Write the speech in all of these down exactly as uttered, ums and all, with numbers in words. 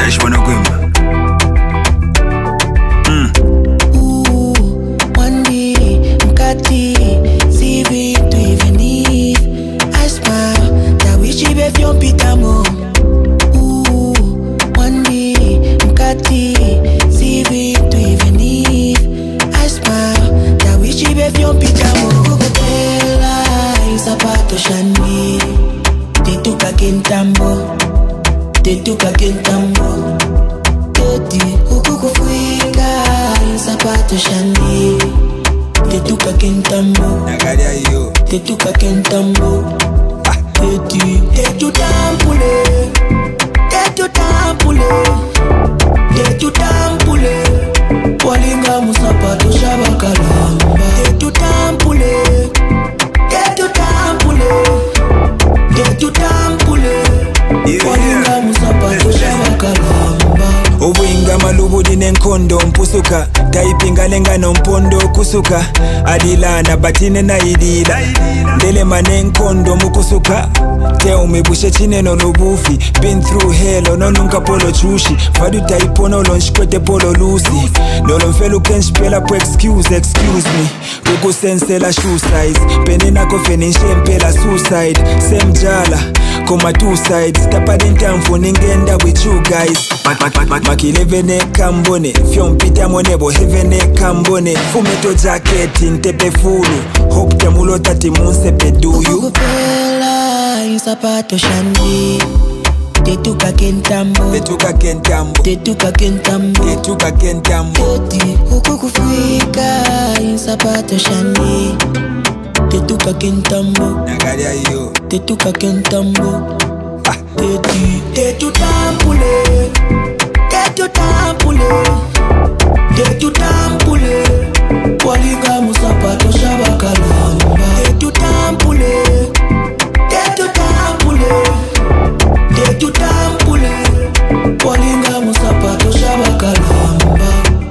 Sash Wanagwima. Mm. Ooh, one day, Mkati, see me to even if I smile, that wish you be your pitamo. Ooh, one day, Mkati, see me to even if I smile, that wish you be your pitamo. Kukupela, isapato shani, te tuka kentambo, te tuka kentambo. Toti, ukukufika, isapato shani, te tuka kentambo, Nagaria yo. te tuka kentambo. Teti, te tu tampule, te tu tampule, te tu tampule. Walinga musapato shabakalamba. Te tu tampule, te tu tampule, te tu tampule. Walinga musapato shabakalamba. Uwinga malubudi nenkondo mpusuka taipinga lenga no mpondo kusuka adilana batine na idila ndele manenkondo mukusuka te umebushe chine no lubufi been through hell no nunca polo chushi fadu taipono lonshkwete polo lusi lolo mfelu kenshpela po excuse excuse me kukusensela shoe size penena kofenishe mpela suicide same jala koma two sides tapadenta mfuningenda with you guys makilevene kambone fyompita monebo heavene kambone fumeto jacket ntepe fulu hope temulo tati munsepe duyu Kukupela isapato shani, te tuka kentambo, tetuka kentambo te tuka kentambo. tetuka kentambo Toti, ukukufika isapato shani, te tuka kentambo, nagaria yo. te tuka kentambo. Teti, te tu tampule, te tu tampule, te tu tampule. Walinga musapato shabakalamba. Te tu tampule, te tu tampule, te tu tampule. Walinga musapato shabakalamba.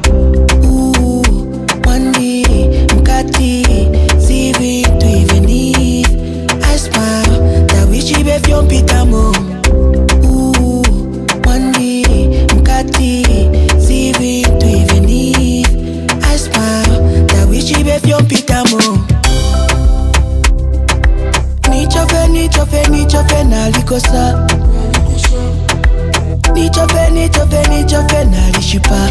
Ooh, one day, Mkati, see me to even if I smile, that wish you be your pitamo. Ooh, one day, Mkati, see me to even if I smile, that wish you be your pitamo. Nichofe, nichofe, nichofe na likosa. Nichofe, nichofe, nichofe na lishipa.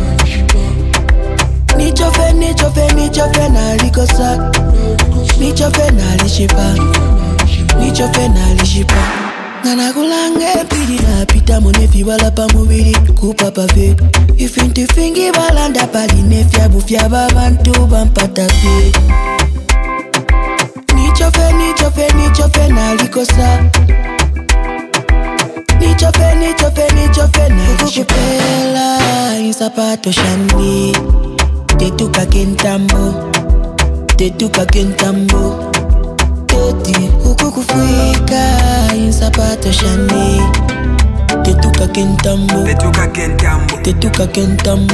Nichofe, nichofe, nichofe na likosa. Nichofe na lishipa. Nichofe na lishipa. Nana kulange pidi na pita monefi wala pa mubili kupa pave. Ifinti fingi balanda pali nefya bufya babantu bampata pe. Nichofe, nichofe, nichofe na likosa. Nichofe, nichofe, nichofe na kukupela isapato shani, te tuka kentambo, te tuka kentambo. Toti, ukukufika isapato shani, te tuka kentambo, tetuka kentambo te tuka kentambo.